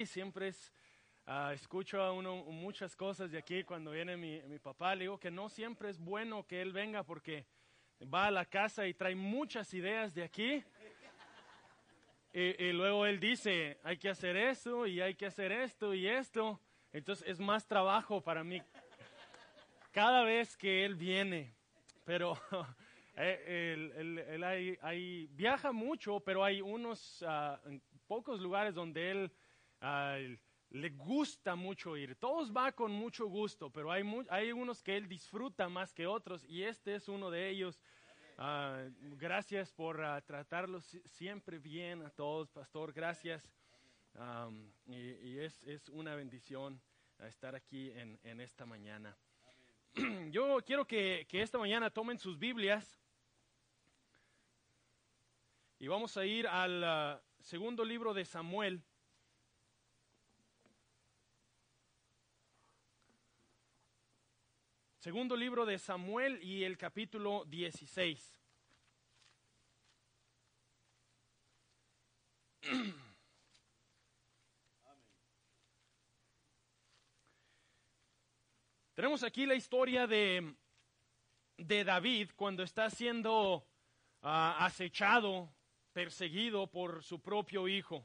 Siempre escucho a uno muchas cosas de aquí cuando viene mi papá. Le digo que no siempre es bueno que él venga porque va a la casa y trae muchas ideas de aquí. Y luego él dice, hay que hacer esto y hay que hacer esto y esto. Entonces es más trabajo para mí cada vez que él viene. Pero él viaja mucho, pero hay unos pocos lugares donde él le gusta mucho ir. Todos va con mucho gusto, pero hay unos que él disfruta más que otros y este es uno de ellos. Gracias por tratarlos siempre bien a todos, pastor. Gracias. Y es una bendición estar aquí en esta mañana. Yo quiero que esta mañana tomen sus Biblias y vamos a ir al segundo libro de Samuel. Segundo libro de Samuel y el capítulo 16. Tenemos aquí la historia de David cuando está siendo acechado, perseguido por su propio hijo.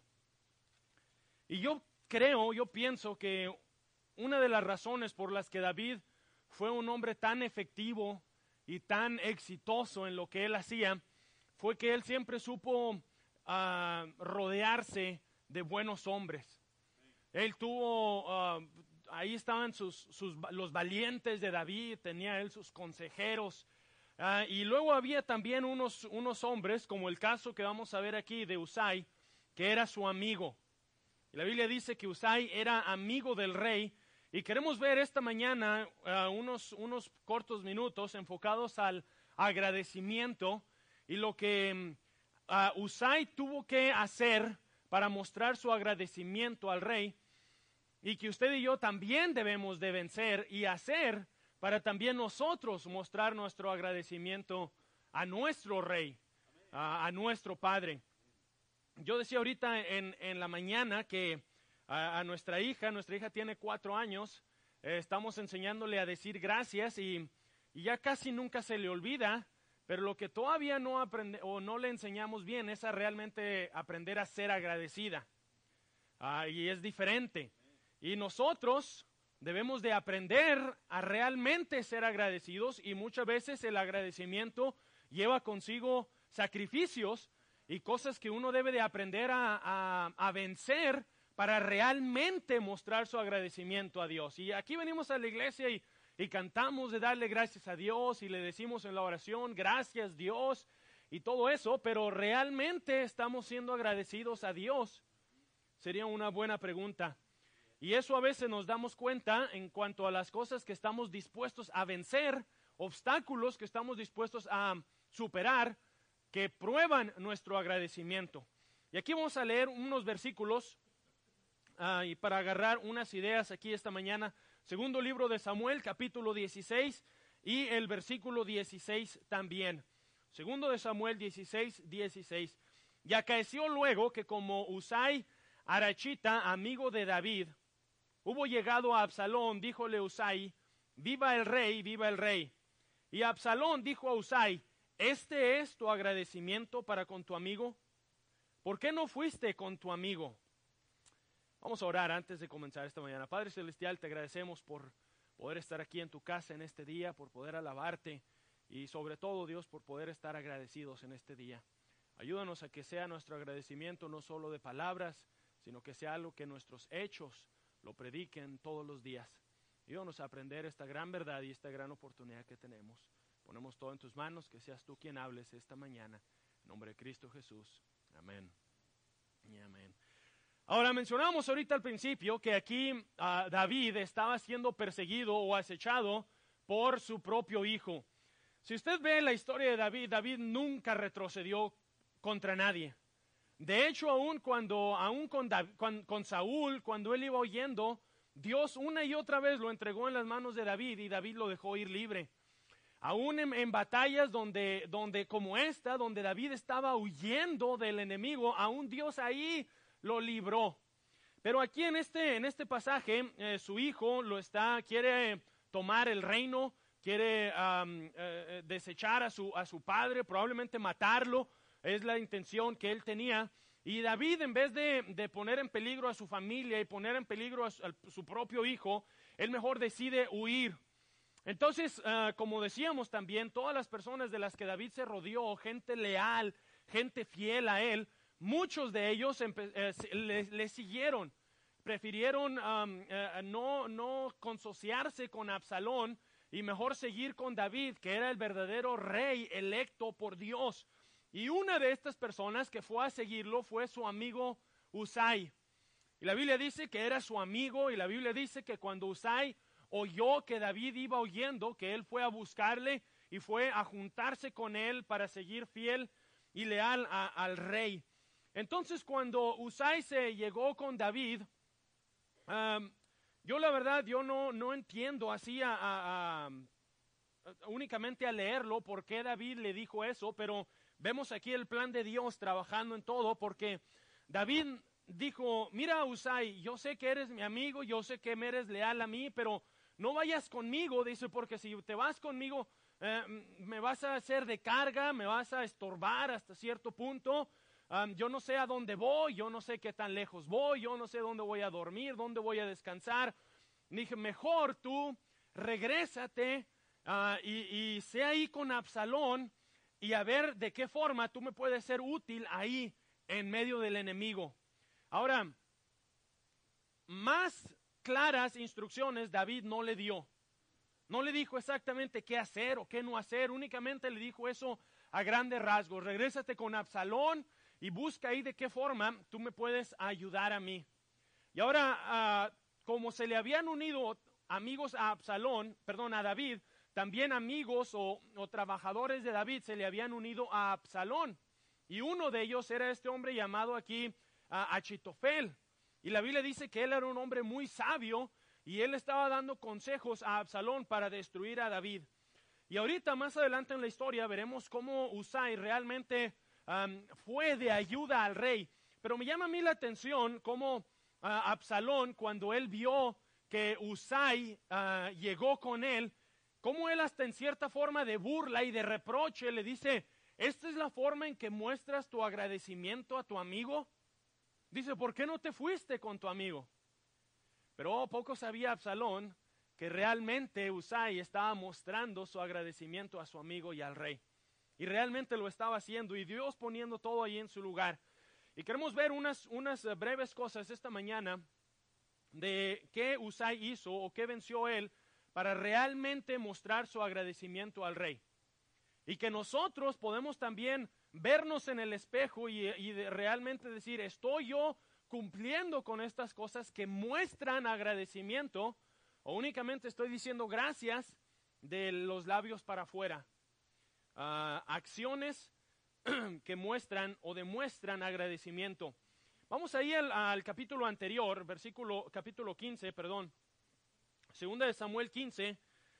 Y yo pienso que una de las razones por las que David fue un hombre tan efectivo y tan exitoso en lo que él hacía, fue que él siempre supo rodearse de buenos hombres. Él tuvo, ahí estaban los valientes de David, tenía él sus consejeros, y luego había también unos hombres, como el caso que vamos a ver aquí de Usai, que era su amigo. Y la Biblia dice que Usai era amigo del rey. Y queremos ver esta mañana unos cortos minutos enfocados al agradecimiento y lo que Usai tuvo que hacer para mostrar su agradecimiento al rey y que usted y yo también debemos de vencer y hacer para también nosotros mostrar nuestro agradecimiento a nuestro rey, a nuestro padre. Yo decía ahorita en la mañana que a nuestra hija tiene 4 años, estamos enseñándole a decir gracias y ya casi nunca se le olvida, pero lo que todavía no aprende o no le enseñamos bien es a realmente aprender a ser agradecida. Y es diferente. Y nosotros debemos de aprender a realmente ser agradecidos y muchas veces el agradecimiento lleva consigo sacrificios y cosas que uno debe de aprender a vencer para realmente mostrar su agradecimiento a Dios. Y aquí venimos a la iglesia y cantamos de darle gracias a Dios y le decimos en la oración, gracias Dios y todo eso, pero ¿realmente estamos siendo agradecidos a Dios? Sería una buena pregunta. Y eso a veces nos damos cuenta en cuanto a las cosas que estamos dispuestos a vencer, obstáculos que estamos dispuestos a superar, que prueban nuestro agradecimiento. Y aquí vamos a leer unos versículos y para agarrar unas ideas aquí esta mañana. Segundo libro de Samuel, capítulo 16 y el versículo 16 también. Segundo de Samuel 16. Y acaeció luego que como Usai Arachita, amigo de David, hubo llegado a Absalón, díjole Usai, viva el rey, viva el rey. Y Absalón dijo a Usai, ¿este es tu agradecimiento para con tu amigo? ¿Por qué no fuiste con tu amigo? Vamos a orar antes de comenzar esta mañana. Padre Celestial, te agradecemos por poder estar aquí en tu casa en este día, por poder alabarte y sobre todo, Dios, por poder estar agradecidos en este día. Ayúdanos a que sea nuestro agradecimiento no solo de palabras, sino que sea algo que nuestros hechos lo prediquen todos los días. Ayúdanos a aprender esta gran verdad y esta gran oportunidad que tenemos. Ponemos todo en tus manos, que seas tú quien hables esta mañana. En nombre de Cristo Jesús. Amén y amén. Ahora mencionamos ahorita al principio que aquí David estaba siendo perseguido o acechado por su propio hijo. Si usted ve la historia de David nunca retrocedió contra nadie. De hecho, aún con Saúl, cuando él iba huyendo, Dios una y otra vez lo entregó en las manos de David y David lo dejó ir libre. Aún en batallas donde como esta, donde David estaba huyendo del enemigo, aún Dios ahí lo libró. Pero aquí en este pasaje, su hijo quiere tomar el reino, quiere desechar a su padre, probablemente matarlo, es la intención que él tenía. Y David, en vez de poner en peligro a su familia y poner en peligro a su propio hijo, él mejor decide huir. Entonces, como decíamos también, todas las personas de las que David se rodeó, gente leal, gente fiel a él, muchos de ellos le siguieron, prefirieron no consociarse con Absalón y mejor seguir con David, que era el verdadero rey electo por Dios. Y una de estas personas que fue a seguirlo fue su amigo Usai. Y la Biblia dice que era su amigo, y la Biblia dice que cuando Usai oyó que David iba huyendo, que él fue a buscarle y fue a juntarse con él para seguir fiel y leal al rey. Entonces, cuando Usai se llegó con David, yo la verdad, yo no entiendo así únicamente a leerlo por qué David le dijo eso, pero vemos aquí el plan de Dios trabajando en todo, porque David dijo: mira, Usai, yo sé que eres mi amigo, yo sé que me eres leal a mí, pero no vayas conmigo, dice, porque si te vas conmigo, me vas a hacer de carga, me vas a estorbar hasta cierto punto. Yo no sé a dónde voy, yo no sé qué tan lejos voy, yo no sé dónde voy a dormir, dónde voy a descansar. Dije: mejor tú regrésate y sé ahí con Absalón y a ver de qué forma tú me puedes ser útil ahí en medio del enemigo. Ahora, más claras instrucciones David no le dio. No le dijo exactamente qué hacer o qué no hacer, únicamente le dijo eso a grandes rasgos: regrésate con Absalón y busca ahí de qué forma tú me puedes ayudar a mí. Y ahora, como se le habían unido amigos a David, también amigos o trabajadores de David se le habían unido a Absalón. Y uno de ellos era este hombre llamado aquí Achitofel. Y la Biblia dice que él era un hombre muy sabio y él estaba dando consejos a Absalón para destruir a David. Y ahorita más adelante en la historia veremos cómo Usai realmente fue de ayuda al rey. Pero me llama a mí la atención cómo Absalón, cuando él vio que Usai llegó con él, cómo él hasta en cierta forma de burla y de reproche le dice: ¿esta es la forma en que muestras tu agradecimiento a tu amigo? Dice: ¿por qué no te fuiste con tu amigo? Pero poco sabía Absalón que realmente Usai estaba mostrando su agradecimiento a su amigo y al rey. Y realmente lo estaba haciendo, y Dios poniendo todo ahí en su lugar. Y queremos ver unas breves cosas esta mañana de qué Usai hizo o qué venció él para realmente mostrar su agradecimiento al rey. Y que nosotros podemos también vernos en el espejo y realmente decir: ¿estoy yo cumpliendo con estas cosas que muestran agradecimiento, o únicamente estoy diciendo gracias de los labios para afuera? Acciones que muestran o demuestran agradecimiento. Vamos ahí al capítulo anterior, capítulo 15, perdón. Segunda de Samuel 15.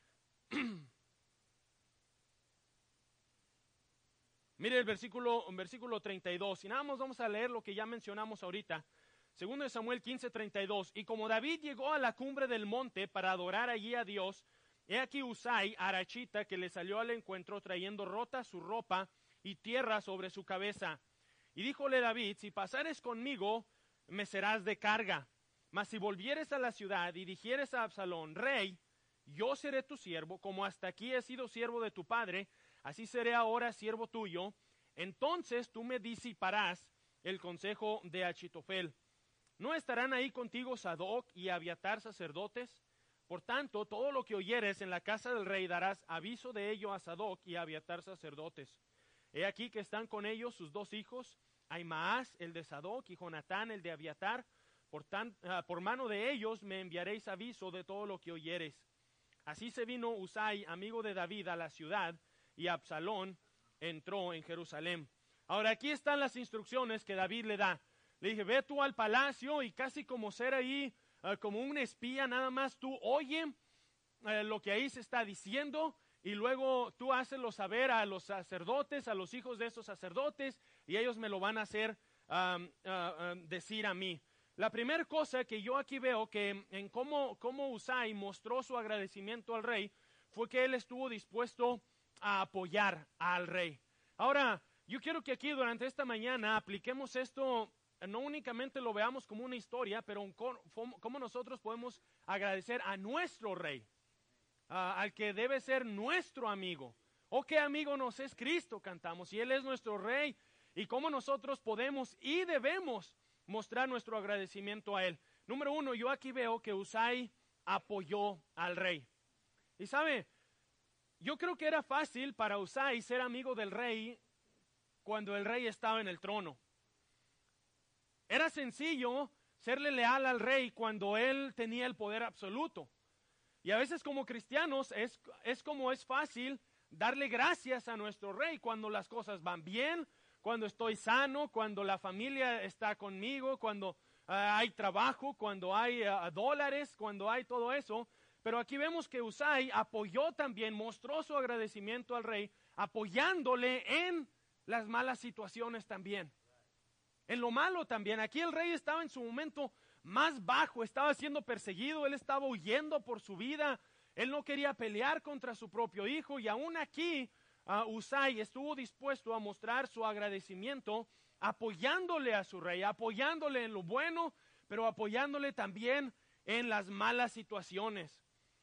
Mire el versículo 32. Y nada más vamos a leer lo que ya mencionamos ahorita. Segunda de Samuel 15, 32. Y como David llegó a la cumbre del monte para adorar allí a Dios, he aquí Usai, arachita, que le salió al encuentro trayendo rota su ropa y tierra sobre su cabeza. Y díjole David: si pasares conmigo, me serás de carga. Mas si volvieres a la ciudad y dijeres a Absalón: rey, yo seré tu siervo, como hasta aquí he sido siervo de tu padre, así seré ahora siervo tuyo. Entonces tú me disiparás el consejo de Achitofel. ¿No estarán ahí contigo Sadoc y Abiatar sacerdotes? Por tanto, todo lo que oyeres en la casa del rey darás aviso de ello a Sadoc y a Abiatar sacerdotes. He aquí que están con ellos sus dos hijos, Ahimaas el de Sadoc y Jonatán el de Abiatar. Por mano de ellos me enviaréis aviso de todo lo que oyeres. Así se vino Usai, amigo de David, a la ciudad, y Absalón entró en Jerusalén. Ahora aquí están las instrucciones que David le da. Le dije: ve tú al palacio, y casi como ser ahí, como un espía, nada más tú oye lo que ahí se está diciendo, y luego tú hácelo saber a los sacerdotes, a los hijos de esos sacerdotes, y ellos me lo van a hacer decir a mí. La primera cosa que yo aquí veo que en cómo Usai mostró su agradecimiento al rey fue que él estuvo dispuesto a apoyar al rey. Ahora, yo quiero que aquí durante esta mañana apliquemos esto, no únicamente lo veamos como una historia, pero cómo nosotros podemos agradecer a nuestro rey, al que debe ser nuestro amigo. ¿O qué amigo nos es Cristo? Cantamos, y Él es nuestro rey, y cómo nosotros podemos y debemos mostrar nuestro agradecimiento a Él. Número uno, yo aquí veo que Usai apoyó al rey. Y sabe, yo creo que era fácil para Usai ser amigo del rey cuando el rey estaba en el trono. Era sencillo serle leal al rey cuando él tenía el poder absoluto. Y a veces como cristianos es fácil darle gracias a nuestro rey cuando las cosas van bien, cuando estoy sano, cuando la familia está conmigo, cuando hay trabajo, cuando hay dólares, cuando hay todo eso. Pero aquí vemos que Usai apoyó también, mostró su agradecimiento al rey, apoyándole en las malas situaciones también. En lo malo también. Aquí el rey estaba en su momento más bajo, estaba siendo perseguido, él estaba huyendo por su vida, él no quería pelear contra su propio hijo, y aún aquí Usai estuvo dispuesto a mostrar su agradecimiento apoyándole a su rey, apoyándole en lo bueno, pero apoyándole también en las malas situaciones.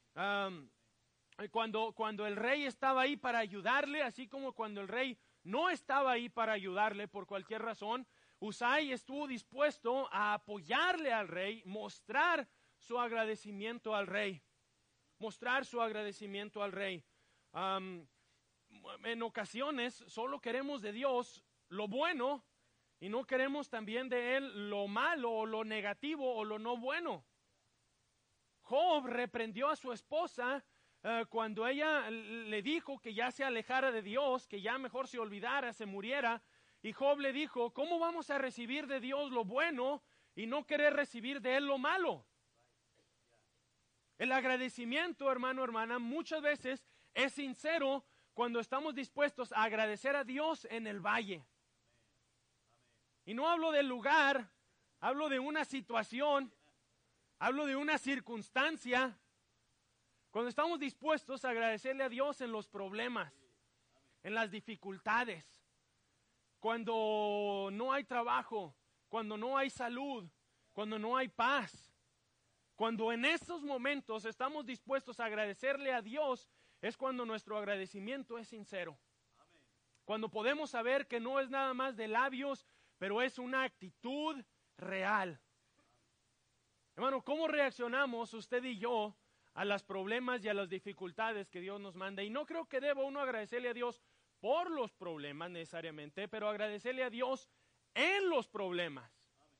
Cuando el rey estaba ahí para ayudarle, así como cuando el rey no estaba ahí para ayudarle por cualquier razón, Usai estuvo dispuesto a apoyarle al rey, mostrar su agradecimiento al rey. Mostrar su agradecimiento al rey. En ocasiones solo queremos de Dios lo bueno y no queremos también de Él lo malo o lo negativo o lo no bueno. Job reprendió a su esposa cuando ella le dijo que ya se alejara de Dios, que ya mejor se olvidara, se muriera. Y Job le dijo, ¿cómo vamos a recibir de Dios lo bueno y no querer recibir de Él lo malo? El agradecimiento, hermano, hermana, muchas veces es sincero cuando estamos dispuestos a agradecer a Dios en el valle. Y no hablo del lugar, hablo de una situación, hablo de una circunstancia. Cuando estamos dispuestos a agradecerle a Dios en los problemas, en las dificultades, cuando no hay trabajo, cuando no hay salud, cuando no hay paz. Cuando en esos momentos estamos dispuestos a agradecerle a Dios, es cuando nuestro agradecimiento es sincero. Amén. Cuando podemos saber que no es nada más de labios, pero es una actitud real. Hermano, ¿cómo reaccionamos usted y yo a los problemas y a las dificultades que Dios nos manda? Y no creo que deba uno agradecerle a Dios por los problemas necesariamente, pero agradecerle a Dios en los problemas.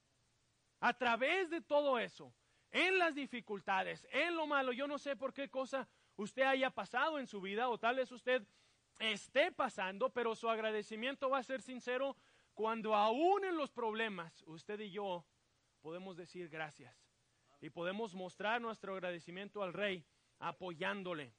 A través de todo eso, en las dificultades, en lo malo. Yo no sé por qué cosa usted haya pasado en su vida, o tal vez usted esté pasando, pero su agradecimiento va a ser sincero cuando aún en los problemas usted y yo podemos decir gracias. Y podemos mostrar nuestro agradecimiento al rey apoyándole.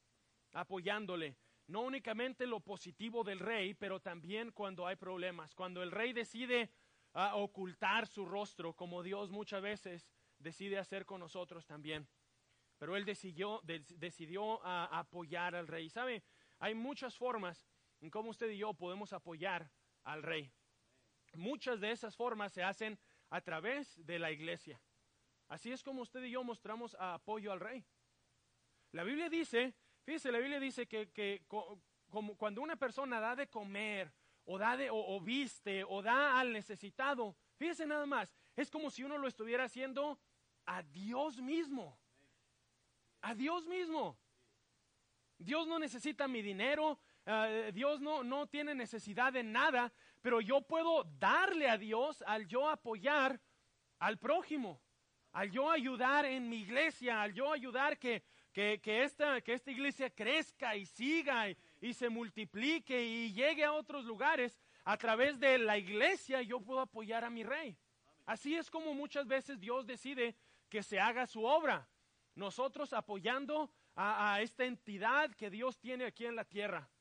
No únicamente lo positivo del rey, pero también cuando hay problemas. Cuando el rey decide ocultar su rostro, como Dios muchas veces decide hacer con nosotros también. Pero él decidió apoyar al rey. ¿Sabe? Hay muchas formas en cómo usted y yo podemos apoyar al rey. Muchas de esas formas se hacen a través de la iglesia. Así es como usted y yo mostramos apoyo al rey. La Biblia dice, fíjese, la Biblia dice que como cuando una persona da de comer, o viste, o da al necesitado, fíjese nada más, es como si uno lo estuviera haciendo a Dios mismo. A Dios mismo. Dios no necesita mi dinero, Dios no tiene necesidad de nada, pero yo puedo darle a Dios al yo apoyar al prójimo, al yo ayudar en mi iglesia, al yo ayudar que esta iglesia crezca y siga y se multiplique y llegue a otros lugares. A través de la iglesia yo puedo apoyar a mi rey. Así es como muchas veces Dios decide que se haga su obra. Nosotros apoyando a esta entidad que Dios tiene aquí en la tierra.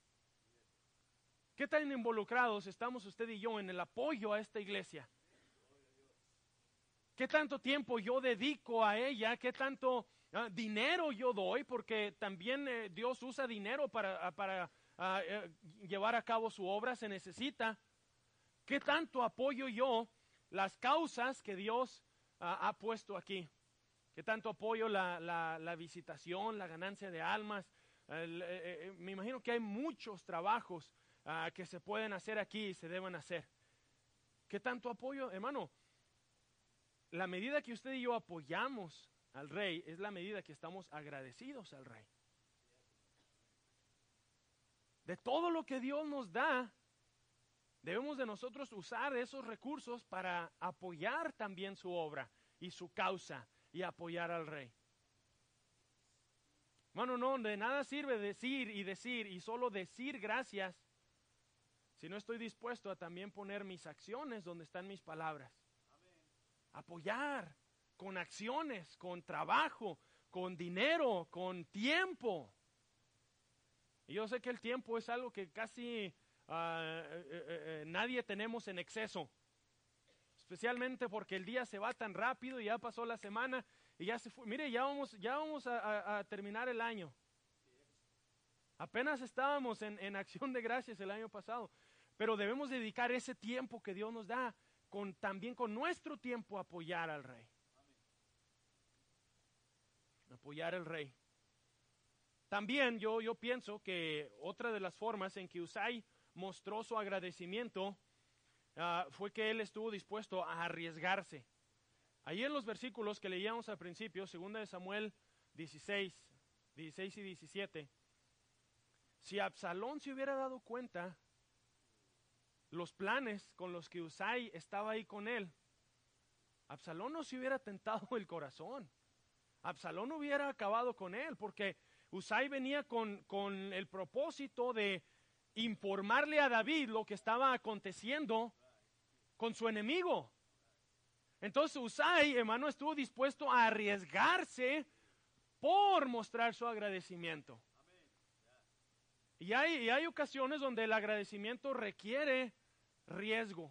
¿Qué tan involucrados estamos usted y yo en el apoyo a esta iglesia? ¿Qué tanto tiempo yo dedico a ella? ¿Qué tanto dinero yo doy? Porque también Dios usa dinero para llevar a cabo su obra, se necesita. ¿Qué tanto apoyo yo las causas que Dios ha puesto aquí? ¿Qué tanto apoyo la visitación, la ganancia de almas? Me imagino que hay muchos trabajos que se pueden hacer aquí y se deben hacer. ¿Qué tanto apoyo? Hermano, la medida que usted y yo apoyamos al Rey es la medida que estamos agradecidos al Rey. De todo lo que Dios nos da, debemos de nosotros usar esos recursos para apoyar también su obra y su causa y apoyar al Rey. Bueno, no, de nada sirve decir y solo decir gracias si no estoy dispuesto a también poner mis acciones donde están mis palabras. Apoyar con acciones, con trabajo, con dinero, con tiempo. Y yo sé que el tiempo es algo que casi nadie tenemos en exceso, especialmente porque el día se va tan rápido y ya pasó la semana y ya se fue. Mire, ya vamos a terminar el año. Apenas estábamos en acción de gracias el año pasado, pero debemos dedicar ese tiempo que Dios nos da también con nuestro tiempo a apoyar al Rey. Apoyar al Rey. También yo pienso que otra de las formas en que Usai mostró su agradecimiento fue que él estuvo dispuesto a arriesgarse. Ahí en los versículos que leíamos al principio, 2 de Samuel 16 y 17, si Absalón se hubiera dado cuenta los planes con los que Usai estaba ahí con él, Absalón no se hubiera tentado el corazón. Absalón hubiera acabado con él, porque Usai venía con el propósito de informarle a David lo que estaba aconteciendo con su enemigo. Entonces Usai, hermano, estuvo dispuesto a arriesgarse por mostrar su agradecimiento. Y hay ocasiones donde el agradecimiento requiere riesgo.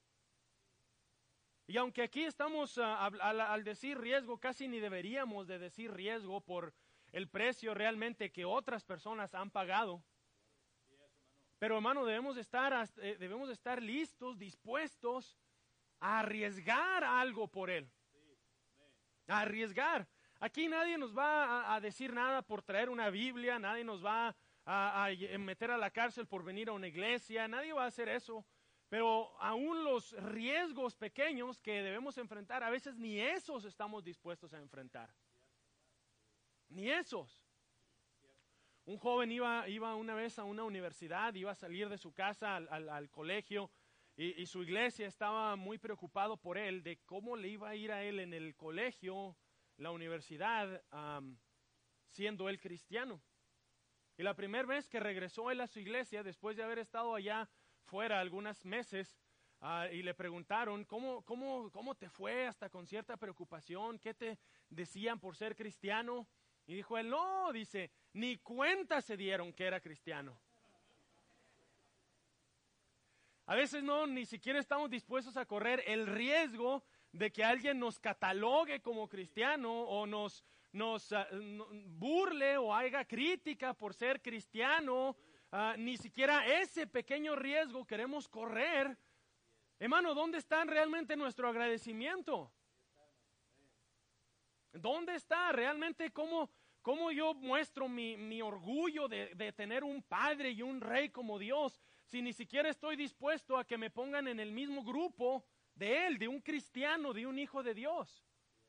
Y aunque aquí estamos al decir riesgo, casi ni deberíamos de decir riesgo por el precio realmente que otras personas han pagado. Pero hermano, debemos estar listos, dispuestos a arriesgar algo por Él. A arriesgar. Aquí nadie nos va a decir nada por traer una Biblia, nadie nos va a meter a la cárcel por venir a una iglesia, nadie va a hacer eso. Pero aún los riesgos pequeños que debemos enfrentar, a veces ni esos estamos dispuestos a enfrentar. Ni esos. Un joven iba una vez a una universidad, iba a salir de su casa al colegio y su iglesia estaba muy preocupado por él, de cómo le iba a ir a él en el colegio, la universidad, siendo él cristiano. Y la primera vez que regresó él a su iglesia, después de haber estado allá fuera algunos meses, y le preguntaron, ¿cómo te fue? Hasta con cierta preocupación, ¿qué te decían por ser cristiano? Y dijo él, no, dice, ni cuenta se dieron que era cristiano. A veces ni siquiera estamos dispuestos a correr el riesgo de que alguien nos catalogue como cristiano o nos burle o haga crítica por ser cristiano. Ni siquiera ese pequeño riesgo queremos correr. Hermano, ¿dónde está realmente nuestro agradecimiento? ¿Dónde está realmente cómo yo muestro mi orgullo de tener un padre y un rey como Dios, si ni siquiera estoy dispuesto a que me pongan en el mismo grupo de él, de un cristiano, de un hijo de Dios?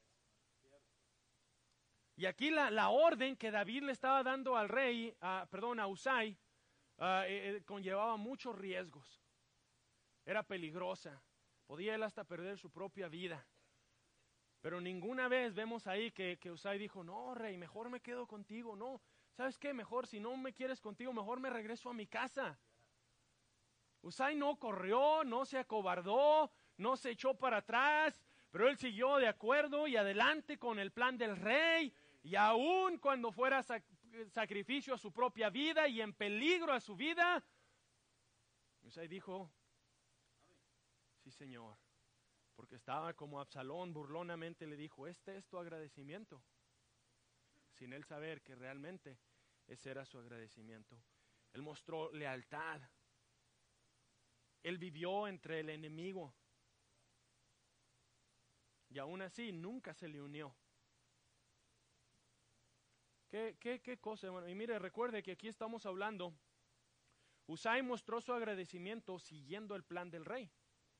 Y aquí la orden que David le estaba dando al rey, a Usai, conllevaba muchos riesgos. Era peligrosa. Podía él hasta perder su propia vida. Pero ninguna vez vemos ahí que Usai dijo, no, rey, mejor me quedo contigo. No, ¿sabes qué? Mejor, si no me quieres contigo, mejor me regreso a mi casa. Usai no corrió, no se acobardó, no se echó para atrás, pero él siguió de acuerdo y adelante con el plan del rey. Y aun cuando fuera sacrificio a su propia vida y en peligro a su vida, Usai dijo, sí, Señor, porque estaba como Absalón, burlonamente le dijo, este es tu agradecimiento, sin él saber que realmente ese era su agradecimiento. Él mostró lealtad, él vivió entre el enemigo, y aún así nunca se le unió. ¿Qué cosa, hermano? Y mire, recuerde que aquí estamos hablando, Usai mostró su agradecimiento siguiendo el plan del rey.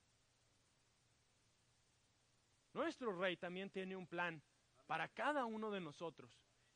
Nuestro rey también tiene un plan para cada uno de nosotros.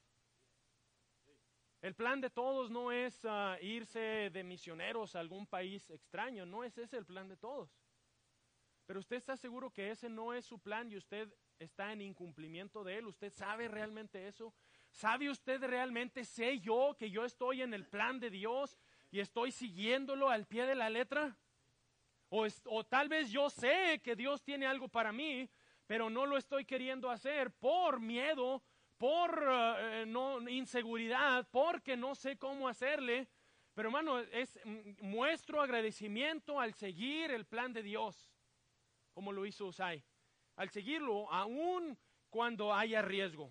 El plan de todos no es irse de misioneros a algún país extraño, no es ese el plan de todos. Pero usted está seguro que ese no es su plan y usted está en incumplimiento de él. ¿Usted sabe realmente eso? ¿Sabe usted realmente, sé yo, que yo estoy en el plan de Dios y estoy siguiéndolo al pie de la letra? O tal vez yo sé que Dios tiene algo para mí, pero no lo estoy queriendo hacer por miedo, por inseguridad, porque no sé cómo hacerle. Pero hermano, muestro agradecimiento al seguir el plan de Dios, como lo hizo Usai, al seguirlo aún cuando haya riesgo.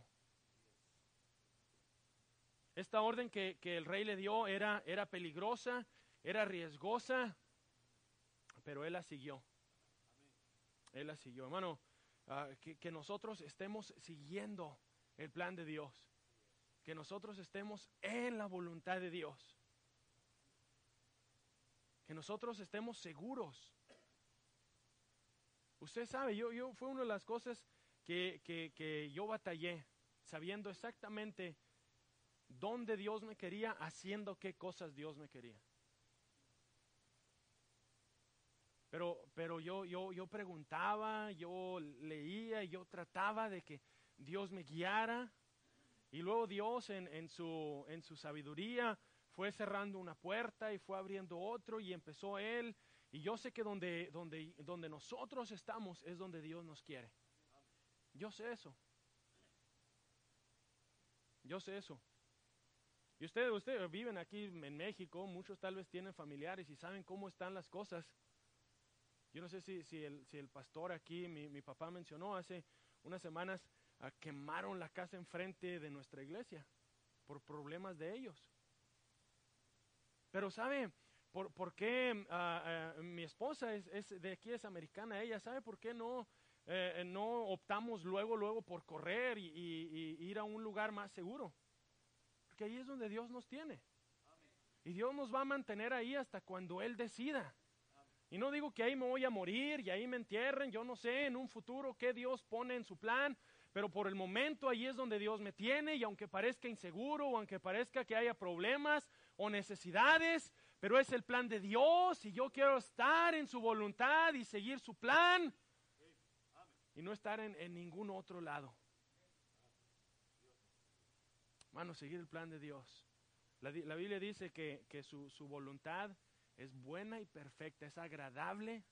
Esta orden que el rey le dio era peligrosa, era riesgosa, pero él la siguió. Él la siguió, hermano. Que nosotros estemos siguiendo el plan de Dios, que nosotros estemos en la voluntad de Dios, que nosotros estemos seguros. Usted sabe, yo fue una de las cosas que yo batallé, sabiendo exactamente dónde Dios me quería, haciendo qué cosas Dios me quería. Pero yo preguntaba, yo leía, yo trataba de que Dios me guiara. Y luego Dios en su sabiduría fue cerrando una puerta y fue abriendo otro y empezó Él. Y yo sé que donde nosotros estamos es donde Dios nos quiere. Yo sé eso. Yo sé eso. Y ustedes viven aquí en México, muchos tal vez tienen familiares y saben cómo están las cosas. Yo no sé si el pastor aquí, mi papá mencionó hace unas semanas, quemaron la casa enfrente de nuestra iglesia por problemas de ellos. Pero ¿sabe por qué mi esposa es de aquí, es americana ella? ¿Sabe por qué no optamos luego por correr y ir a un lugar más seguro? Porque ahí es donde Dios nos tiene. Y Dios nos va a mantener ahí hasta cuando Él decida. Y no digo que ahí me voy a morir y ahí me entierren, yo no sé en un futuro qué Dios pone en su plan, pero por el momento ahí es donde Dios me tiene, y aunque parezca inseguro o aunque parezca que haya problemas o necesidades, pero es el plan de Dios y yo quiero estar en su voluntad y seguir su plan y no estar en ningún otro lado. Hermano, seguir el plan de Dios. La Biblia dice que su voluntad es buena y perfecta, es agradable.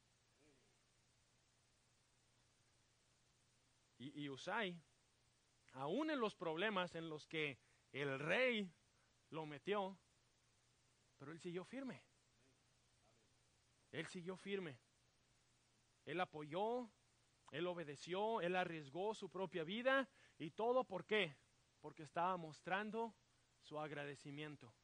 Y Usai, aún en los problemas en los que el rey lo metió, pero él siguió firme. Él siguió firme. Él apoyó, él obedeció, él arriesgó su propia vida. ¿Y todo por qué? Porque estaba mostrando su agradecimiento.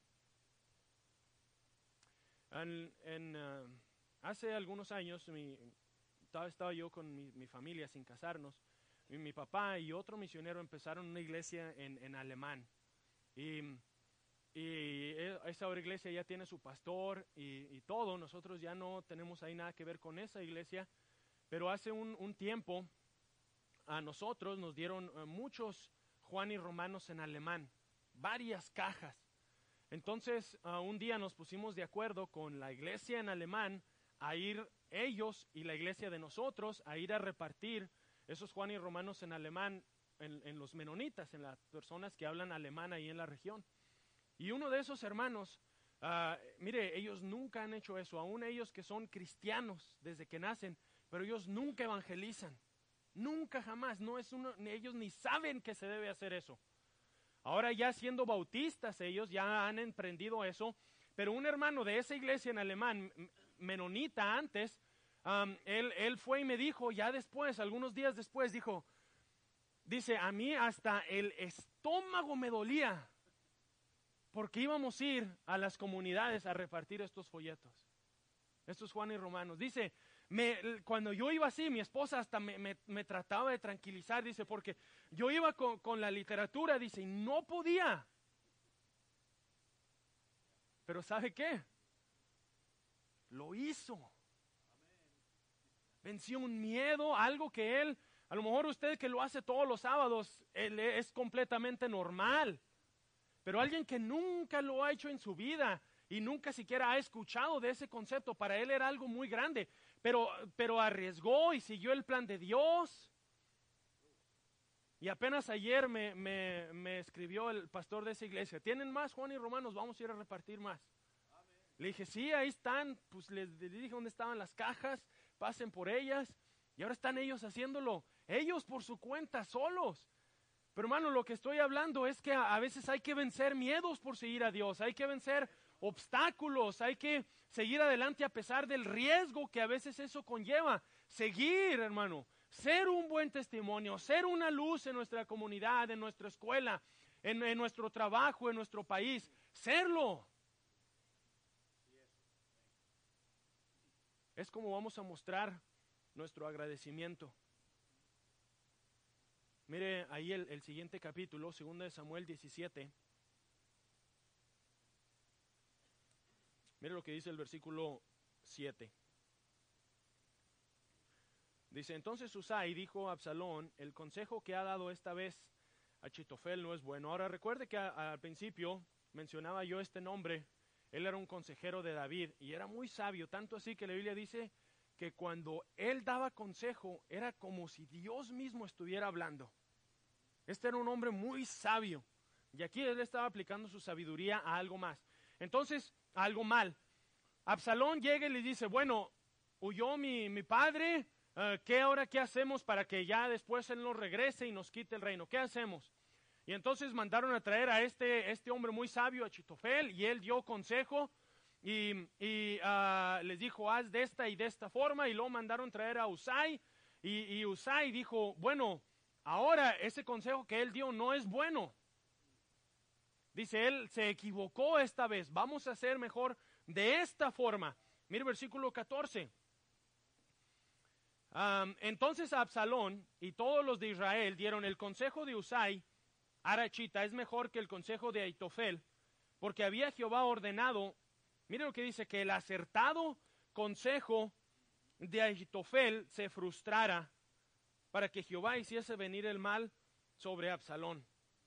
Hace algunos años estaba yo con mi familia sin casarnos. Mi papá y otro misionero empezaron una iglesia en alemán. Y esa iglesia ya tiene su pastor y todo. Nosotros ya no tenemos ahí nada que ver con esa iglesia. Pero hace un tiempo a nosotros nos dieron muchos Juan y Romanos en alemán. Varias cajas. Entonces, un día nos pusimos de acuerdo con la iglesia en alemán a ir ellos y la iglesia de nosotros a ir a repartir esos Juan y Romanos en alemán en los menonitas, en las personas que hablan alemán ahí en la región. Y uno de esos hermanos, mire, ellos nunca han hecho eso, aún ellos que son cristianos desde que nacen, pero ellos nunca evangelizan, nunca jamás, ellos ni saben que se debe hacer eso. Ahora ya siendo bautistas ellos ya han emprendido eso, pero un hermano de esa iglesia en alemán, menonita antes, él fue y me dijo, ya después, algunos días después, dice, a mí hasta el estómago me dolía, porque íbamos a ir a las comunidades a repartir estos folletos, estos Juan y Romanos. Dice, cuando yo iba así, mi esposa hasta me trataba de tranquilizar, dice, porque yo iba con la literatura, dice, y no podía. Pero ¿sabe qué? Lo hizo. Venció un miedo, algo que él, a lo mejor usted que lo hace todos los sábados, él es completamente normal. Pero alguien que nunca lo ha hecho en su vida y nunca siquiera ha escuchado de ese concepto, para él era algo muy grande. Pero arriesgó y siguió el plan de Dios. Y apenas ayer me escribió el pastor de esa iglesia, ¿tienen más Juan y Romanos? Vamos a ir a repartir más. Le dije, sí, ahí están. Pues les dije dónde estaban las cajas, pasen por ellas. Y ahora están ellos haciéndolo, ellos por su cuenta, solos. Pero hermano, lo que estoy hablando es que a veces hay que vencer miedos por seguir a Dios, hay que vencer obstáculos, hay que seguir adelante a pesar del riesgo que a veces eso conlleva. Seguir, hermano, ser un buen testimonio, ser una luz en nuestra comunidad, en nuestra escuela, en nuestro trabajo, en nuestro país, serlo. Es como vamos a mostrar nuestro agradecimiento. Mire ahí el siguiente capítulo, 2 de Samuel 17. Mire lo que dice el versículo 7. Dice, entonces Husai dijo a Absalón, el consejo que ha dado esta vez Achitofel no es bueno. Ahora recuerde que al principio mencionaba yo este nombre. Él era un consejero de David y era muy sabio, tanto así que la Biblia dice que cuando él daba consejo era como si Dios mismo estuviera hablando. Este era un hombre muy sabio y aquí él estaba aplicando su sabiduría a algo más. Entonces, a algo mal. Absalón llega y le dice, bueno, huyó mi padre, ¿qué hacemos para que ya después él nos regrese y nos quite el reino? ¿Qué hacemos? Y entonces mandaron a traer a este hombre muy sabio, Achitofel, y él dio consejo y les dijo, haz de esta y de esta forma, y luego mandaron traer a Husai, y Husai dijo, bueno, ahora ese consejo que él dio no es bueno. Dice, él se equivocó esta vez, vamos a hacer mejor de esta forma. Mire versículo 14. Entonces Absalón y todos los de Israel dieron el consejo de Husai, Arachita, es mejor que el consejo de Ahitofel, porque había Jehová ordenado, mire lo que dice, que el acertado consejo de Ahitofel se frustrara para que Jehová hiciese venir el mal sobre Absalón.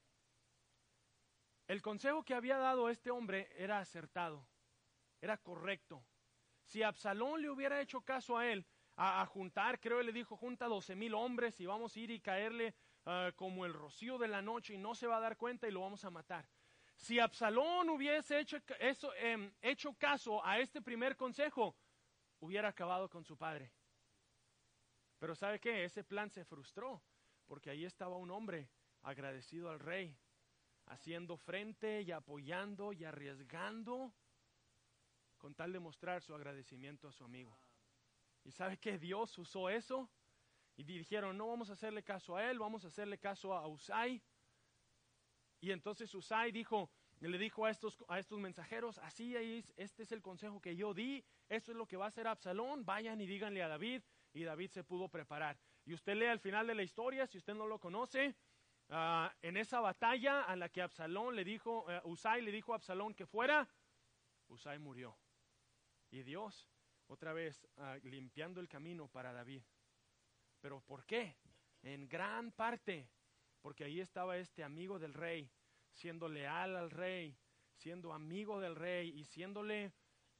El consejo que había dado este hombre era acertado, era correcto. Si Absalón le hubiera hecho caso a él, a juntar, creo él le dijo, junta 12,000 hombres y vamos a ir y caerle como el rocío de la noche y no se va a dar cuenta y lo vamos a matar. Si Absalón hubiese hecho caso a este primer consejo, hubiera acabado con su padre. Pero ¿sabe qué? Ese plan se frustró, porque ahí estaba un hombre agradecido al rey, haciendo frente y apoyando y arriesgando con tal de mostrar su agradecimiento a su amigo. ¿Y sabe qué? Dios usó eso y dijeron, no vamos a hacerle caso a él, vamos a hacerle caso a Husai. Y entonces Husai le dijo a estos mensajeros, así es, este es el consejo que yo di, esto es lo que va a hacer Absalón, vayan y díganle a David. Y David se pudo preparar. Y usted lee al final de la historia, si usted no lo conoce, en esa batalla a la que Husai le dijo a Absalón que fuera, Husai murió. Y Dios, otra vez, limpiando el camino para David. ¿Pero por qué? En gran parte, porque ahí estaba este amigo del rey, siendo leal al rey, siendo amigo del rey y siéndole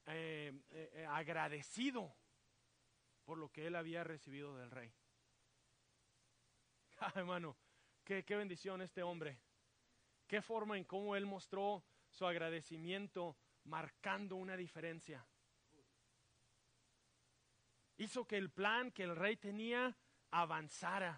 agradecido por lo que él había recibido del rey. Hermano, qué bendición este hombre. Qué forma en cómo él mostró su agradecimiento, marcando una diferencia. Hizo que el plan que el rey tenía avanzara.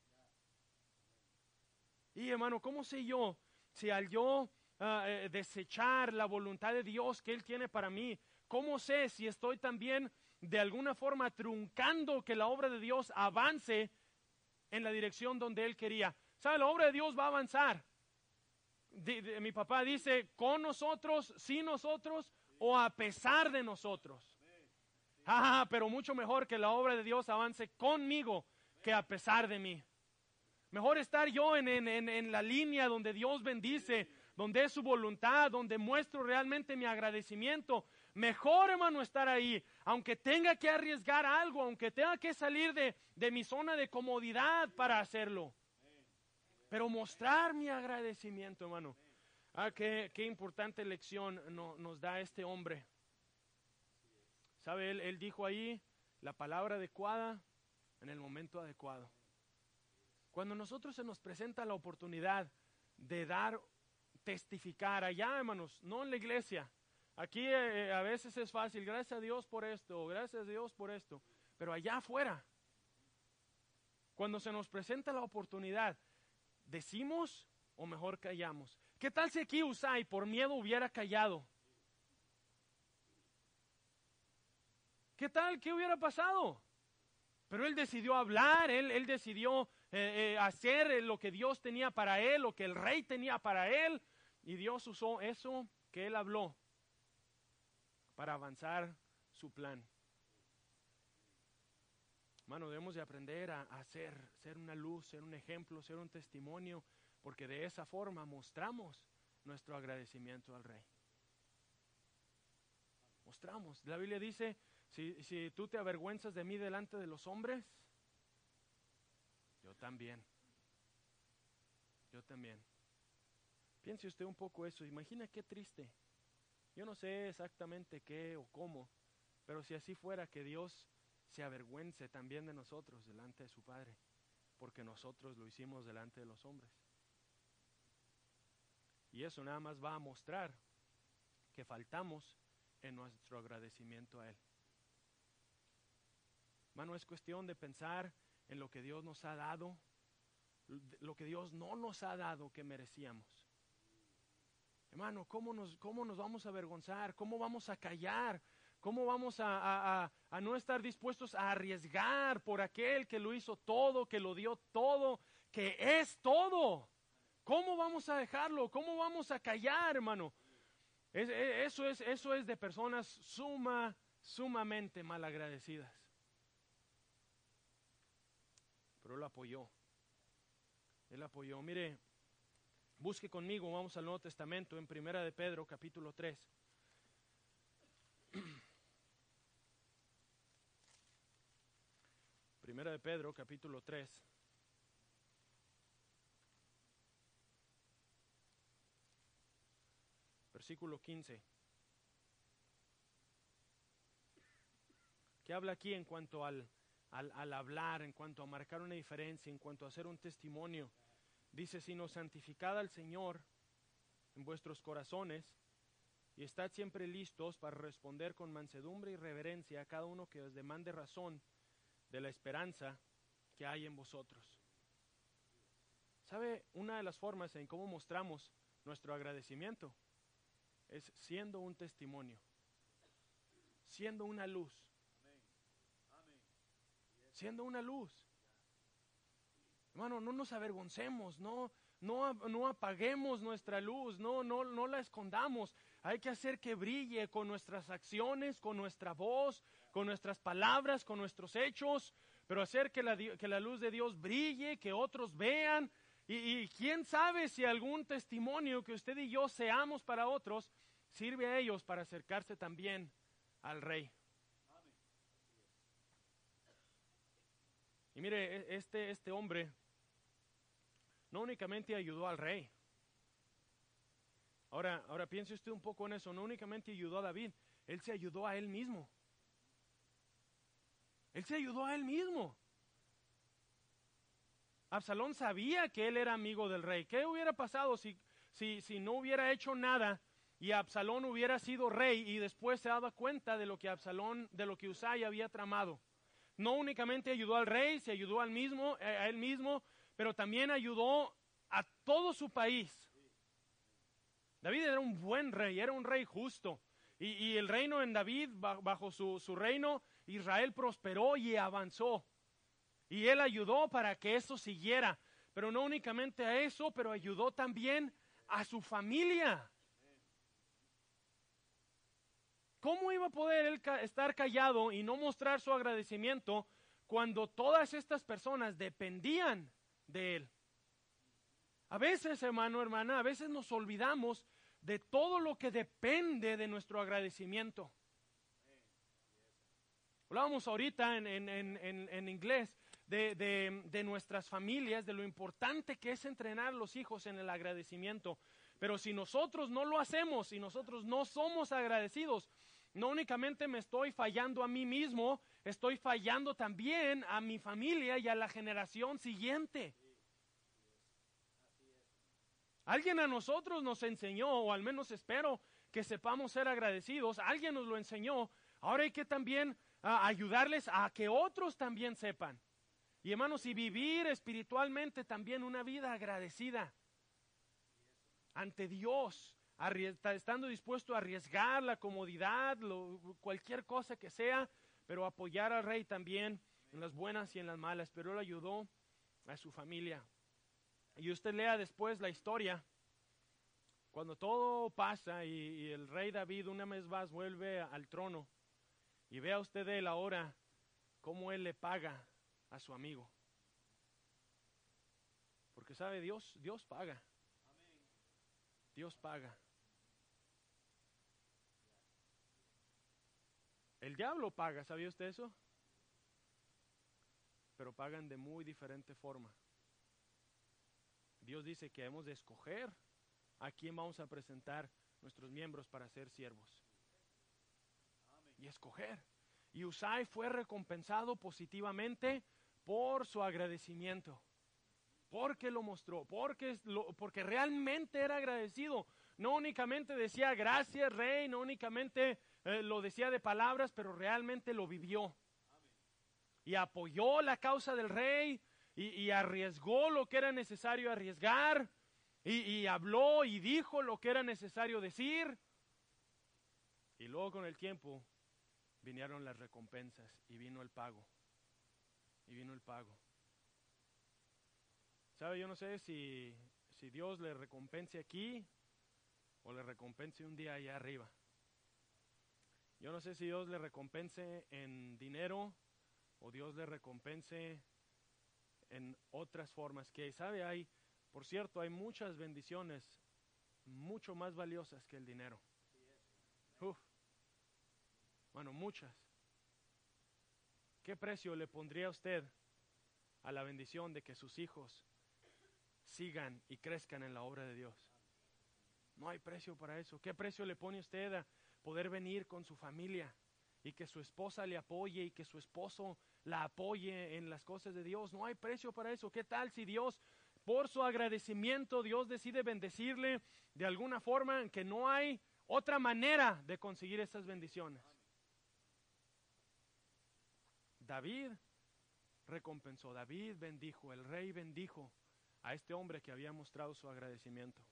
Y hermano, ¿cómo sé yo si al yo desechar la voluntad de Dios que Él tiene para mí, cómo sé si estoy también de alguna forma truncando que la obra de Dios avance en la dirección donde Él quería. ¿Sabe? La obra de Dios va a avanzar. Mi papá dice, con nosotros, sin nosotros o a pesar de nosotros. Pero mucho mejor que la obra de Dios avance conmigo que a pesar de mí. Mejor estar yo en la línea donde Dios bendice, donde es su voluntad, donde muestro realmente mi agradecimiento. Mejor, hermano, estar ahí, aunque tenga que arriesgar algo, aunque tenga que salir de mi zona de comodidad para hacerlo. Pero mostrar mi agradecimiento, hermano. Qué importante lección nos da este hombre. ¿Sabe? Él dijo ahí la palabra adecuada en el momento adecuado. Cuando a nosotros se nos presenta la oportunidad de testificar allá, hermanos, no en la iglesia. Aquí a veces es fácil, gracias a Dios por esto, gracias a Dios por esto. Pero allá afuera, cuando se nos presenta la oportunidad, ¿decimos o mejor callamos? ¿Qué tal si aquí Usai por miedo hubiera callado? ¿Qué tal? ¿Qué hubiera pasado? Pero él decidió hablar, él decidió hacer lo que Dios tenía para él, lo que el rey tenía para él. Y Dios usó eso que él habló para avanzar su plan. Hermano, debemos de aprender a ser una luz, ser un ejemplo, ser un testimonio, porque de esa forma mostramos nuestro agradecimiento al rey. Mostramos. La Biblia dice, si tú te avergüenzas de mí delante de los hombres, yo también. Yo también. Piense usted un poco eso. Imagina qué triste. Yo no sé exactamente qué o cómo, pero si así fuera, que Dios se avergüence también de nosotros delante de su Padre, porque nosotros lo hicimos delante de los hombres. Y eso nada más va a mostrar que faltamos en nuestro agradecimiento a Él. Hermano, es cuestión de pensar en lo que Dios nos ha dado, lo que Dios no nos ha dado que merecíamos. Hermano, ¿cómo nos vamos a avergonzar? ¿Cómo vamos a callar? ¿Cómo vamos a no estar dispuestos a arriesgar por aquel que lo hizo todo, que lo dio todo, que es todo? ¿Cómo vamos a dejarlo? ¿Cómo vamos a callar, hermano? Eso es de personas sumamente malagradecidas. Pero él apoyó. Él apoyó. Mire, busque conmigo, vamos al Nuevo Testamento, en Primera de Pedro, capítulo 3. Primera de Pedro, capítulo 3. Versículo 15. ¿Qué habla aquí en cuanto al hablar, en cuanto a marcar una diferencia, en cuanto a hacer un testimonio? Dice, sino santificad al Señor en vuestros corazones y estad siempre listos para responder con mansedumbre y reverencia a cada uno que os demande razón de la esperanza que hay en vosotros. ¿Sabe? Una de las formas en cómo mostramos nuestro agradecimiento es siendo un testimonio, siendo una luz, siendo una luz. Hermano, no nos avergoncemos, no apaguemos nuestra luz, no la escondamos. Hay que hacer que brille con nuestras acciones, con nuestra voz, con nuestras palabras, con nuestros hechos, pero hacer que la luz de Dios brille, que otros vean. Y quién sabe si algún testimonio que usted y yo seamos para otros sirve a ellos para acercarse también al Rey. Y mire, este hombre no únicamente ayudó al rey. Ahora piense usted un poco en eso. No únicamente ayudó a David, él se ayudó a él mismo. Él se ayudó a él mismo. Absalón sabía que él era amigo del rey. ¿Qué hubiera pasado si no hubiera hecho nada y Absalón hubiera sido rey y después se daba cuenta de lo que Usai había tramado? No únicamente ayudó al rey, se ayudó a él mismo, pero también ayudó a todo su país. David era un buen rey, era un rey justo. Y el reino en David, bajo su reino, Israel prosperó y avanzó. Y él ayudó para que eso siguiera. Pero no únicamente a eso, pero ayudó también a su familia. ¿Cómo iba a poder él estar callado y no mostrar su agradecimiento cuando todas estas personas dependían de él? A veces, hermano, hermana, a veces nos olvidamos de todo lo que depende de nuestro agradecimiento. Hablábamos ahorita en inglés de nuestras familias, de lo importante que es entrenar a los hijos en el agradecimiento. Pero si nosotros no lo hacemos, si nosotros no somos agradecidos, no únicamente me estoy fallando a mí mismo, estoy fallando también a mi familia y a la generación siguiente. Alguien a nosotros nos enseñó, o al menos espero que sepamos ser agradecidos, alguien nos lo enseñó. Ahora hay que también ayudarles a que otros también sepan. Y hermanos, y vivir espiritualmente también una vida agradecida ante Dios, estando dispuesto a arriesgar la comodidad, cualquier cosa que sea, pero apoyar al rey también en las buenas y en las malas. Pero él ayudó a su familia. Y usted lea después la historia, cuando todo pasa y el rey David una vez más vuelve al trono, y vea usted él ahora cómo él le paga a su amigo. Porque sabe, Dios paga. Dios paga. El diablo paga, ¿sabía usted eso? Pero pagan de muy diferente forma. Dios dice que hemos de escoger a quién vamos a presentar nuestros miembros para ser siervos. Y escoger. Y Usai fue recompensado positivamente por su agradecimiento. Porque lo mostró, porque realmente era agradecido. No únicamente decía gracias, rey, no únicamente lo decía de palabras, pero realmente lo vivió. Y apoyó la causa del rey y arriesgó lo que era necesario arriesgar. Y habló y dijo lo que era necesario decir. Y luego con el tiempo vinieron las recompensas y vino el pago. Y vino el pago. ¿Sabe? Yo no sé si Dios le recompense aquí o le recompense un día allá arriba. Yo no sé si Dios le recompense en dinero o Dios le recompense en otras formas. Que, ¿sabe? Por cierto, hay muchas bendiciones mucho más valiosas que el dinero. Bueno, muchas. ¿Qué precio le pondría usted a la bendición de que sus hijos sigan y crezcan en la obra de Dios? No hay precio para eso. ¿Qué precio le pone usted a poder venir con su familia y que su esposa le apoye y que su esposo la apoye en las cosas de Dios? No hay precio para eso. ¿Qué tal si Dios, por su agradecimiento, Dios decide bendecirle de alguna forma en que no hay otra manera de conseguir esas bendiciones? David recompensó, David bendijo, el rey bendijo a este hombre que había mostrado su agradecimiento.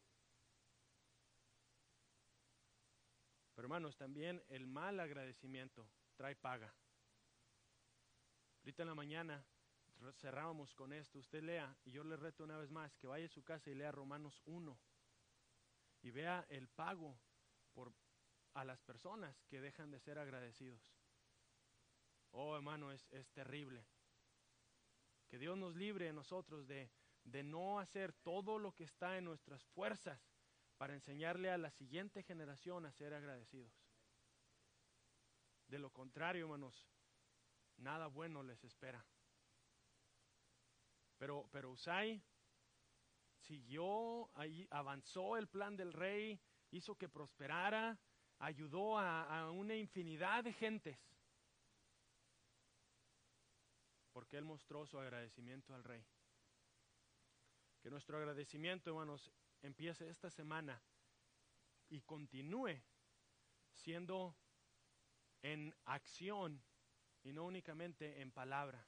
Pero hermanos, también el mal agradecimiento trae paga. Ahorita en la mañana cerrábamos con esto. Usted lea, y yo le reto una vez más, que vaya a su casa y lea Romanos 1 y vea el pago a las personas que dejan de ser agradecidos. Oh, hermano, es terrible. Que Dios nos libre a nosotros de no hacer todo lo que está en nuestras fuerzas para enseñarle a la siguiente generación a ser agradecidos. De lo contrario, hermanos, nada bueno les espera. Pero Usai siguió, ahí avanzó el plan del rey, hizo que prosperara, ayudó a una infinidad de gentes. Porque él mostró su agradecimiento al rey. Que nuestro agradecimiento, hermanos, empiece esta semana y continúe siendo en acción y no únicamente en palabra.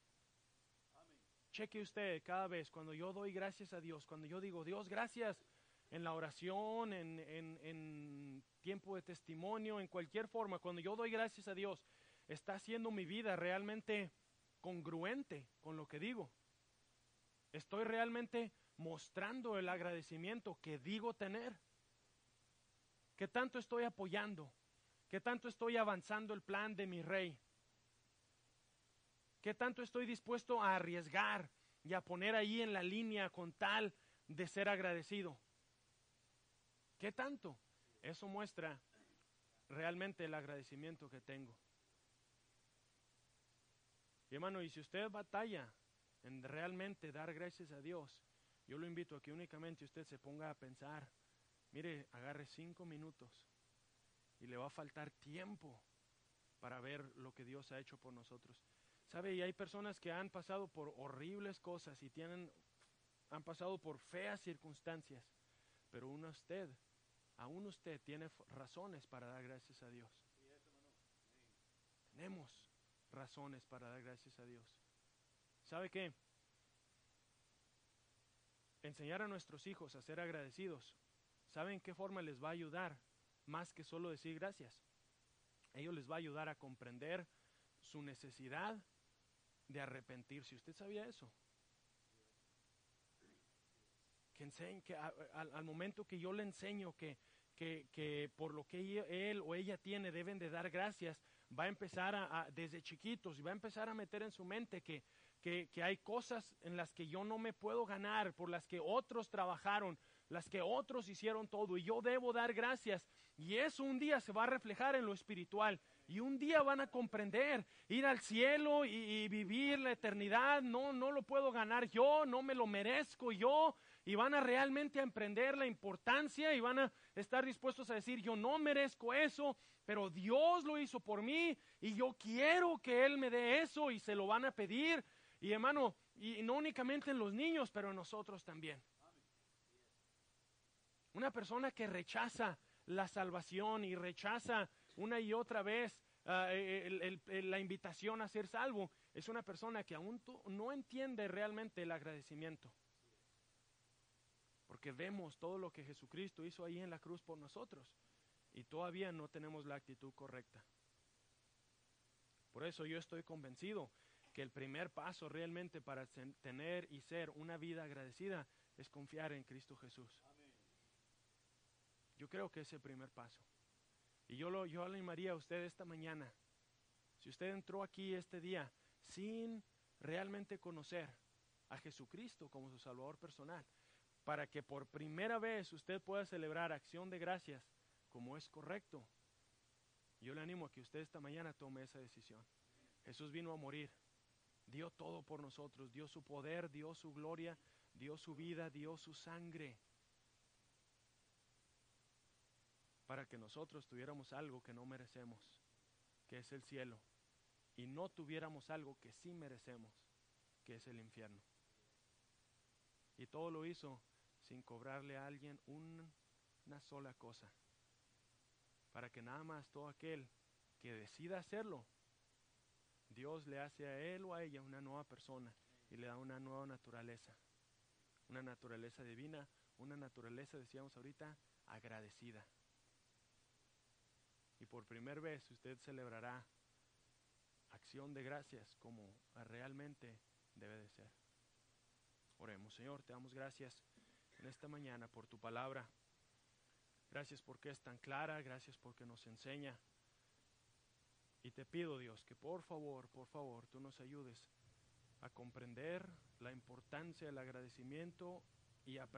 Cheque usted cada vez cuando yo doy gracias a Dios, cuando yo digo Dios gracias en la oración, en tiempo de testimonio, en cualquier forma, cuando yo doy gracias a Dios, está haciendo mi vida realmente congruente con lo que digo. Estoy realmente mostrando el agradecimiento que digo tener. ¿Qué tanto estoy apoyando? ¿Qué tanto estoy avanzando el plan de mi rey? ¿Qué tanto estoy dispuesto a arriesgar y a poner ahí en la línea con tal de ser agradecido? ¿Qué tanto? Eso muestra realmente el agradecimiento que tengo. Y hermano, y si usted batalla en realmente dar gracias a Dios, yo lo invito a que únicamente usted se ponga a pensar, mire, agarre 5 minutos y le va a faltar tiempo para ver lo que Dios ha hecho por nosotros. ¿Sabe? Y hay personas que han pasado por horribles cosas y han pasado por feas circunstancias, pero aún usted tiene razones para dar gracias a Dios. Tenemos razones para dar gracias a Dios. ¿Sabe qué? Enseñar a nuestros hijos a ser agradecidos, ¿saben qué forma les va a ayudar? Más que solo decir gracias. Ellos les va a ayudar a comprender su necesidad de arrepentirse. ¿Usted sabía eso? Que al momento que yo le enseño que por lo que él o ella tiene deben de dar gracias, va a empezar desde chiquitos, y va a empezar a meter en su mente que hay cosas en las que yo no me puedo ganar, por las que otros trabajaron, las que otros hicieron todo, y yo debo dar gracias. Y eso un día se va a reflejar en lo espiritual, y un día van a comprender, ir al cielo y vivir la eternidad, no lo puedo ganar yo, no me lo merezco yo, y van a realmente emprender la importancia, y van a estar dispuestos a decir, yo no merezco eso, pero Dios lo hizo por mí, y yo quiero que Él me dé eso, y se lo van a pedir. Y hermano, y no únicamente en los niños, pero en nosotros también. Una persona que rechaza la salvación y rechaza una y otra vez la invitación a ser salvo, es una persona que aún no entiende realmente el agradecimiento. Porque vemos todo lo que Jesucristo hizo ahí en la cruz por nosotros y todavía no tenemos la actitud correcta. Por eso yo estoy convencido que el primer paso realmente para tener y ser una vida agradecida es confiar en Cristo Jesús. Yo creo que es el primer paso. Y yo le animaría a usted esta mañana, si usted entró aquí este día sin realmente conocer a Jesucristo como su Salvador personal, para que por primera vez usted pueda celebrar acción de gracias como es correcto, yo le animo a que usted esta mañana tome esa decisión. Jesús vino a morir, dio todo por nosotros, dio su poder, dio su gloria, dio su vida, dio su sangre, para que nosotros tuviéramos algo que no merecemos, que es el cielo, y no tuviéramos algo que sí merecemos, que es el infierno. Y todo lo hizo sin cobrarle a alguien una sola cosa, para que nada más todo aquel que decida hacerlo, Dios le hace a él o a ella una nueva persona y le da una nueva naturaleza, una naturaleza divina, una naturaleza, decíamos ahorita, agradecida. Y por primera vez usted celebrará acción de gracias como realmente debe de ser. Oremos. Señor, te damos gracias en esta mañana por tu palabra. Gracias porque es tan clara, gracias porque nos enseña. Y te pido, Dios, que por favor, tú nos ayudes a comprender la importancia del agradecimiento y a